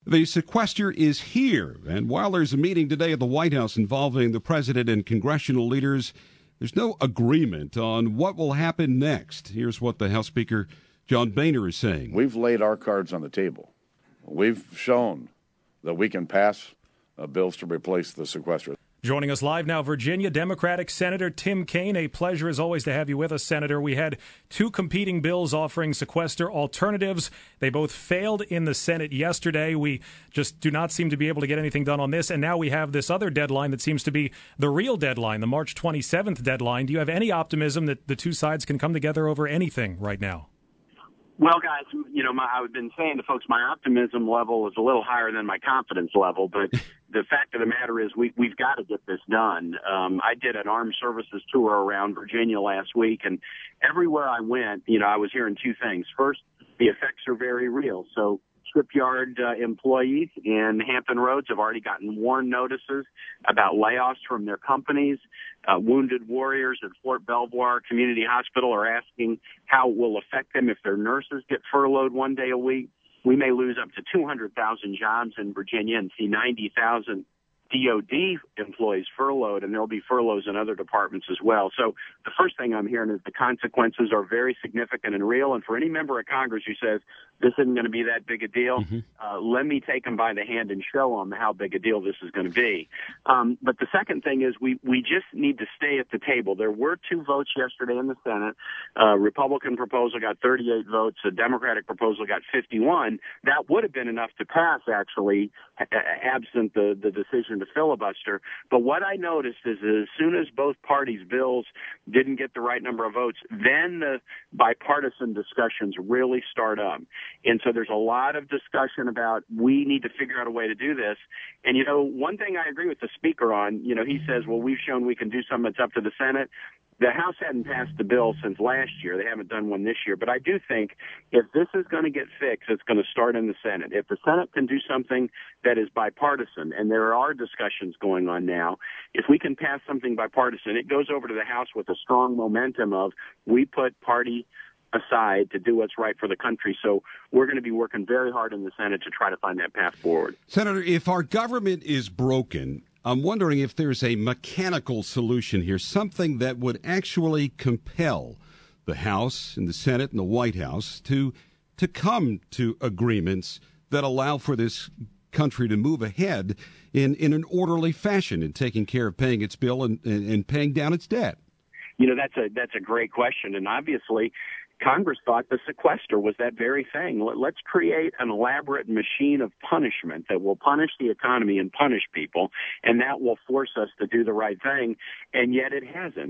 The sequester is here, and while there's a meeting today at the White House involving the president and congressional leaders, there's no agreement on what will happen next. Here's what the House Speaker John Boehner is saying. We've laid our cards on the table. We've shown that we can pass bills to replace the sequester. Joining us live now, Virginia Democratic Senator Tim Kaine. A pleasure, as always, to have you with us, Senator. We had two competing bills offering sequester alternatives. They both failed in the Senate yesterday. We just do not seem to be able to get anything done on this. And now we have this other deadline that seems to be the real deadline, the March 27th deadline. Do you have any optimism that the two sides can come together over anything right now? Well, guys, I've been saying to folks, my optimism level is a little higher than my confidence level, but the fact of the matter is we've got to get this done. I did an armed services tour around Virginia last week, and everywhere I went, I was hearing two things. First, the effects are very real. So shipyard employees in Hampton Roads have already gotten warn notices about layoffs from their companies. Wounded warriors at Fort Belvoir Community Hospital are asking how it will affect them if their nurses get furloughed one day a week. We may lose up to 200,000 jobs in Virginia and see 90,000 DOD employees furloughed, and there'll be furloughs in other departments as well. So the first thing I'm hearing is the consequences are very significant and real. And for any member of Congress who says this isn't going to be that big a deal, let me take them by the hand and show them how big a deal this is going to be. But the second thing is we just need to stay at the table. There were two votes yesterday in the Senate. Republican proposal got 38 votes. A Democratic proposal got 51. That would have been enough to pass, actually, absent the decision to filibuster. But what I noticed is as soon as both parties' bills didn't get the right number of votes, then the bipartisan discussions really start up. And so there's a lot of discussion about we need to figure out a way to do this. And, one thing I agree with the Speaker on, he says, well, we've shown we can do something that's up to the Senate. The House hadn't passed the bill since last year. They haven't done one this year. But I do think if this is going to get fixed, it's going to start in the Senate. If the Senate can do something that is bipartisan, and there are discussions going on now, if we can pass something bipartisan, it goes over to the House with a strong momentum of we put party aside to do what's right for the country. So we're going to be working very hard in the Senate to try to find that path forward. Senator, if our government is broken, I'm wondering if there's a mechanical solution here, something that would actually compel the House and the Senate and the White House to come to agreements that allow for this country to move ahead in an orderly fashion in taking care of paying its bill and paying down its debt. That's a great question. And obviously, Congress thought the sequester was that very thing. Let's create an elaborate machine of punishment that will punish the economy and punish people, and that will force us to do the right thing, and yet it hasn't.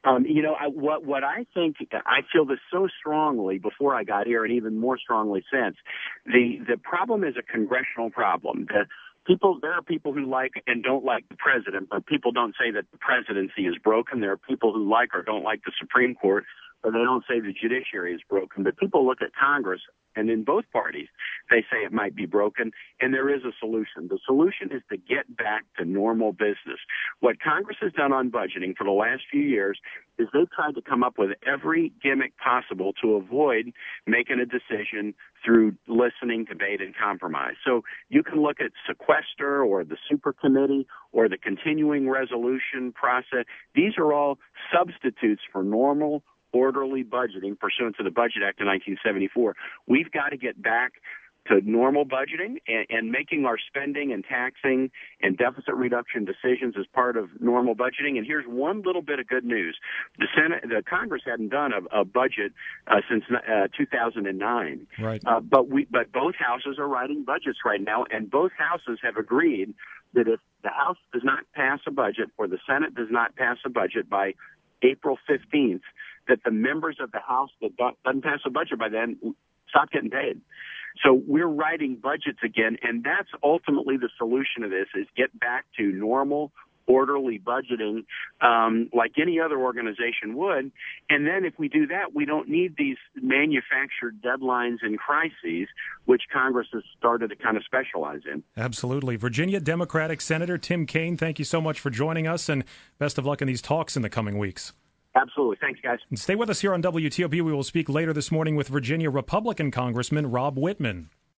What I think, I feel this so strongly before I got here and even more strongly since, the problem is a congressional problem. There are people who like and don't like the president, but people don't say that the presidency is broken. There are people who like or don't like the Supreme Court, but they don't say the judiciary is broken. But people look at Congress, and in both parties, they say it might be broken, and there is a solution. The solution is to get back to normal business. What Congress has done on budgeting for the last few years is they've tried to come up with every gimmick possible to avoid making a decision through listening, debate, and compromise. So you can look at sequester or the super committee or the continuing resolution process. These are all substitutes for normal, orderly budgeting pursuant to the Budget Act of 1974. We've got to get back to normal budgeting and making our spending and taxing and deficit reduction decisions as part of normal budgeting. And here's one little bit of good news. The Congress hadn't done a budget since 2009. Right. But both houses are writing budgets right now, and both houses have agreed that if the House does not pass a budget or the Senate does not pass a budget by April 15th, that the members of the House that doesn't pass a budget by then stop getting paid. So we're writing budgets again, and that's ultimately the solution to this, is get back to normal, orderly budgeting like any other organization would. And then if we do that, we don't need these manufactured deadlines and crises, which Congress has started to kind of specialize in. Absolutely. Virginia Democratic Senator Tim Kaine, thank you so much for joining us, and best of luck in these talks in the coming weeks. Absolutely. Thanks, guys. And stay with us here on WTOP. We will speak later this morning with Virginia Republican Congressman Rob Wittman.